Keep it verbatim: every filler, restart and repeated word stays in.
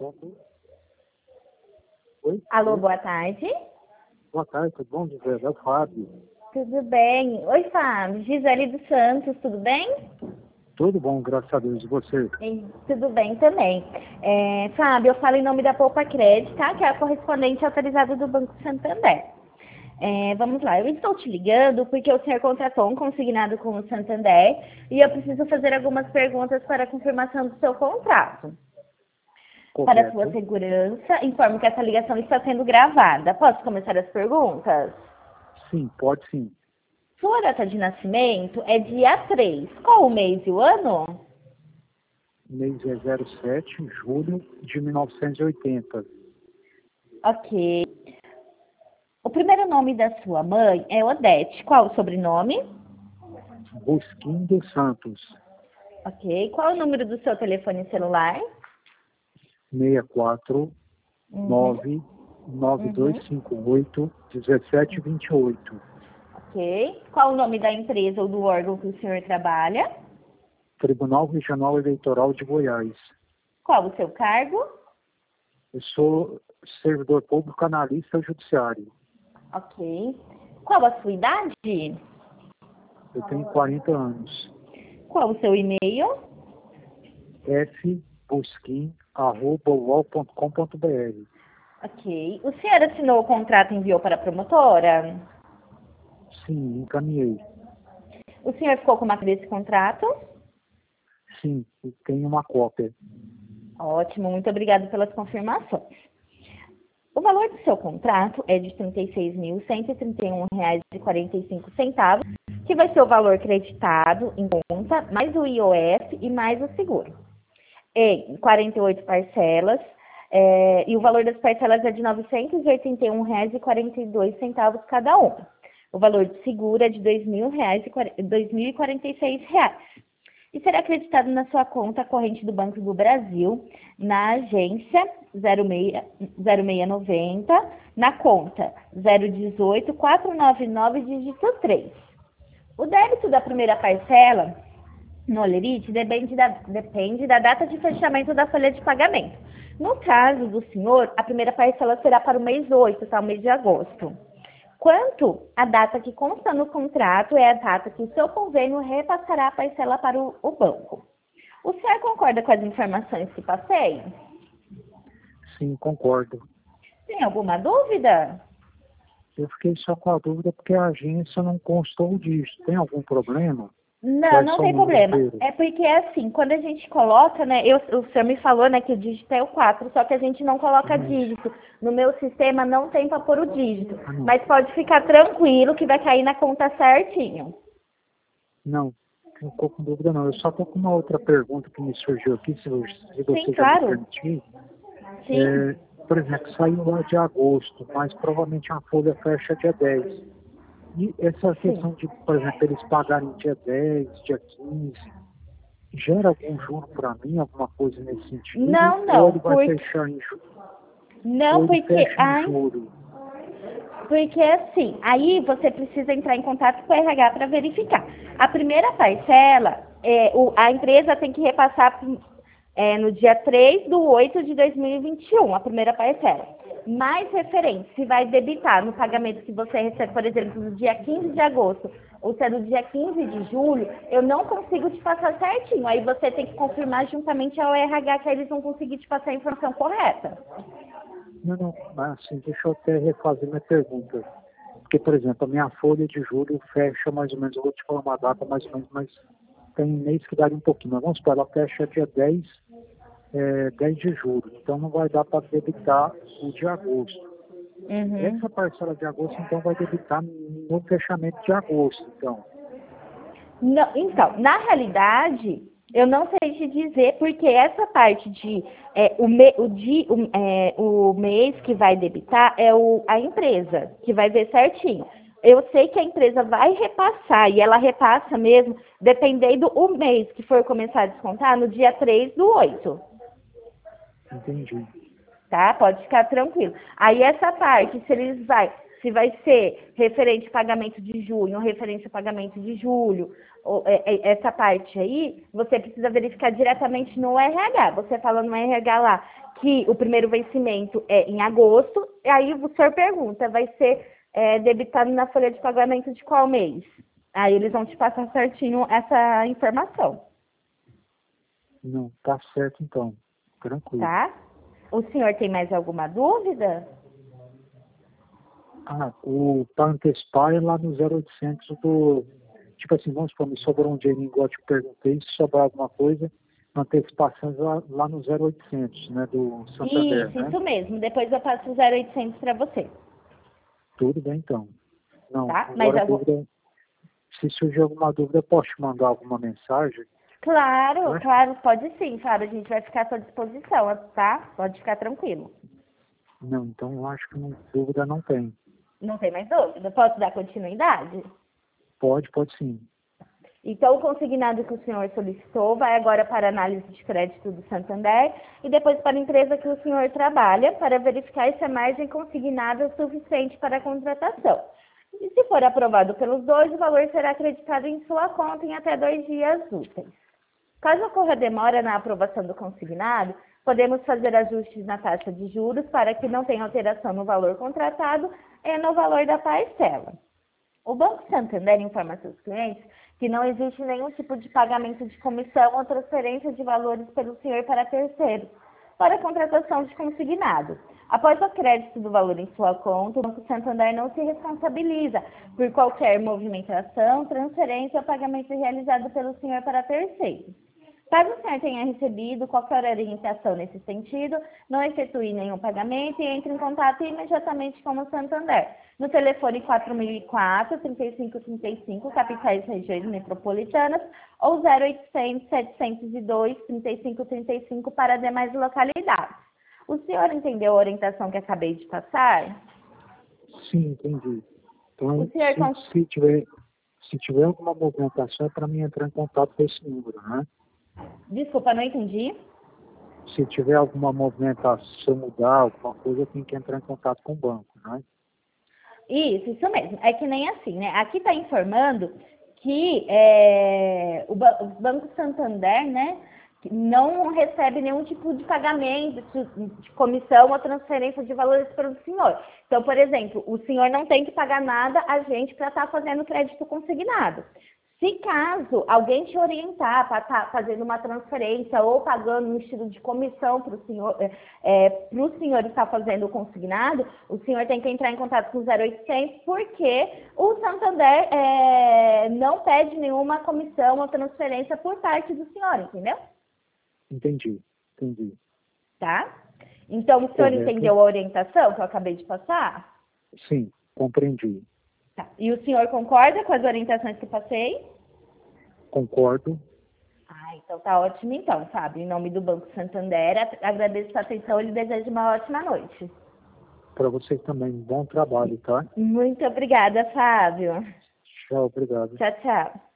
Oi? Alô, Oi? boa tarde. Boa tarde, tudo bom, Gisele? É o Fábio. Tudo bem? Oi, Fábio. Gisele dos Santos, tudo bem? Tudo bom, graças a Deus. E você? E tudo bem também. É, Fábio, eu falo em nome da Poupa Crédito, tá? Que é a correspondente autorizada do Banco Santander. É, vamos lá, eu estou te ligando porque o senhor contratou um consignado com o Santander e eu preciso fazer algumas perguntas para a confirmação do seu contrato. Para a sua Correto? segurança, informo que essa ligação está sendo gravada. Posso começar as perguntas? Sim, pode sim. Sua data de nascimento é dia três. Qual o mês e o ano? O mês é zero sete, julho de mil novecentos e oitenta. Ok. O primeiro nome da sua mãe é Odete. Qual o sobrenome? Busquim dos Santos, Ok. Qual o número do seu telefone celular? seis quatro Uhum. nove nove dois Uhum. cinco oito um sete dois oito. Ok. Qual o nome da empresa ou do órgão que o senhor trabalha? Tribunal Regional Eleitoral de Goiás. Qual o seu cargo? Eu sou servidor público analista judiciário. Ok. Qual a sua idade? Eu tenho quarenta anos. Qual o seu e-mail? fbusquim arroba uol ponto com ponto br. Ok. O senhor assinou o contrato e enviou para a promotora? Sim, encaminhei. O senhor ficou com uma cópia desse contrato? Sim, eu tenho uma cópia. Ótimo, muito obrigada pelas confirmações. O valor do seu contrato é de trinta e seis mil cento e trinta e um reais e quarenta e cinco centavos, que vai ser o valor creditado em conta, mais o I O F e mais o seguro. Em quarenta e oito parcelas, é, e o valor das parcelas é de novecentos e oitenta e um reais e quarenta e dois centavos cada uma. O valor do seguro é de dois mil reais e dois mil e quarenta e seis reais. E será acreditado na sua conta corrente do Banco do Brasil, na agência zero seis, zero seis noventa, na conta zero um oito, quatro nove nove, dígito três. O débito da primeira parcela no Olerite depende da, depende da data de fechamento da folha de pagamento. No caso do senhor, a primeira parcela será para o mês oito, tá? O mês de agosto. Quanto a data que consta no contrato é a data que o seu convênio repassará a parcela para o, o banco. O senhor concorda com as informações que passei? Sim, concordo. Tem alguma dúvida? Eu fiquei só com a dúvida porque a agência não constou disso. Tem algum problema? Ou Não, é não só o tem número problema. inteiro? É porque, assim, quando a gente coloca, né, eu, o senhor me falou, né, que o dígito é o quatro, só que a gente não coloca Mas, dígito. No meu sistema não tem para pôr o dígito. ah, não. Mas pode ficar tranquilo que vai cair na conta certinho. Não, não estou com dúvida não. Eu só estou com uma outra pergunta que me surgiu aqui, se, se Sim, você já me claro. permitir. Sim. É, por exemplo, saiu lá de agosto, mas provavelmente a folha fecha dia dez. E essa Sim. questão de, por exemplo, eles pagarem dia dez, dia quinze, gera algum juro para mim, alguma coisa nesse sentido? Não, Ou não, ele vai porque fechar em julho? não, Ou ele porque fecha em ai, julho? porque assim, aí você precisa entrar em contato com o R H para verificar. A primeira parcela, é, o, a empresa tem que repassar é, no dia três de oito de dois mil e vinte e um, a primeira parcela. Mais referente, se vai debitar no pagamento que você recebe, por exemplo, no dia quinze de agosto, ou se é no dia quinze de julho, eu não consigo te passar certinho. Aí você tem que confirmar juntamente ao R H que aí eles vão conseguir te passar a informação correta. Não, não, mas assim, deixa eu até refazer minha pergunta. Porque, por exemplo, a minha folha de julho fecha mais ou menos, eu vou te falar uma data mais ou menos, mas tem mês que daria um pouquinho. Mas vamos supor, ela fecha dia dez, é, dez de julho. Então não vai dar para debitar o de agosto. Uhum. Essa parcela de agosto, então, vai debitar no fechamento de agosto, então. Não, então, na realidade, eu não sei te dizer, porque essa parte de é, o, me, o, di, o, é, o mês que vai debitar é o, a empresa, que vai ver certinho. Eu sei que a empresa vai repassar, e ela repassa mesmo, dependendo do mês que for começar a descontar, no dia três do oito. Entendi. Tá? Pode ficar tranquilo. Aí essa parte, se eles vai, se vai ser referente ao pagamento de junho ou referente ao pagamento de julho, ou, é, é, essa parte aí, você precisa verificar diretamente no R H. Você fala no R H lá que o primeiro vencimento é em agosto, e aí o senhor pergunta, vai ser é, debitado na folha de pagamento de qual mês? Aí eles vão te passar certinho essa informação. Não, tá certo então. Tranquilo. Tá? O senhor tem mais alguma dúvida? Ah, o para antecipar é lá no zero oitocentos do... Tipo assim, vamos supor, me sobrou um dinheirinho, igual eu te perguntei, se sobrar alguma coisa, antecipação lá, lá no zero oitocentos, né, do Santander, Isso, né? isso mesmo. Depois eu passo o zero oitocentos para você. Tudo bem então. Não, Tá? Mas agora a algum... dúvida, se surgir alguma dúvida, eu posso te mandar alguma mensagem? Claro, Pode? claro, pode sim, Fábio. A gente vai ficar à sua disposição, tá? Pode ficar tranquilo. Não, então eu acho que não, dúvida não tem. Não tem mais dúvida? Posso dar continuidade? Pode, pode sim. Então, o consignado que o senhor solicitou vai agora para a análise de crédito do Santander e depois para a empresa que o senhor trabalha para verificar se a margem consignada é suficiente para a contratação. E se for aprovado pelos dois, o valor será acreditado em sua conta em até dois dias úteis. Caso ocorra demora na aprovação do consignado, podemos fazer ajustes na taxa de juros para que não tenha alteração no valor contratado e no valor da parcela. O Banco Santander informa a seus clientes que não existe nenhum tipo de pagamento de comissão ou transferência de valores pelo senhor para terceiros, para a contratação de consignado. Após o crédito do valor em sua conta, o Banco Santander não se responsabiliza por qualquer movimentação, transferência ou pagamento realizado pelo senhor para terceiros. Caso o senhor tenha recebido qualquer orientação nesse sentido, não efetue nenhum pagamento e entre em contato imediatamente com o Santander, no telefone quatro mil e quatro, trinta e cinco trinta e cinco, capitais e regiões metropolitanas, ou zero oitocentos, setecentos e dois, trinta e cinco trinta e cinco para demais localidades. O senhor entendeu a orientação que acabei de passar? Sim, entendi. Então, O senhor se, cons... se, tiver, se tiver alguma movimentação, é para mim entrar em contato com esse número, né? Desculpa, não entendi. Se tiver alguma movimentação, mudar alguma coisa, eu tenho que entrar em contato com o banco, né? Isso, isso mesmo. É que nem assim, né? Aqui está informando que é, o, ba o Banco Santander, né, não recebe nenhum tipo de pagamento, de, de comissão ou transferência de valores para o senhor. Então, por exemplo, o senhor não tem que pagar nada a gente para estar tá fazendo crédito consignado. Se caso alguém te orientar para estar tá fazendo uma transferência ou pagando um estilo de comissão para o senhor, é, para o senhor estar fazendo o consignado, o senhor tem que entrar em contato com o zero oitocentos, porque o Santander é, não pede nenhuma comissão ou transferência por parte do senhor, entendeu? Entendi, entendi. Tá? Então, o senhor Correto. entendeu a orientação que eu acabei de passar? Sim, compreendi. Tá. E o senhor concorda com as orientações que passei? Concordo. Ah, então tá ótimo então, Fábio. Em nome do Banco Santander, agradeço a atenção e lhe desejo uma ótima noite. Para você também, bom trabalho, tá? Muito obrigada, Fábio. Tchau, obrigado. Tchau, tchau.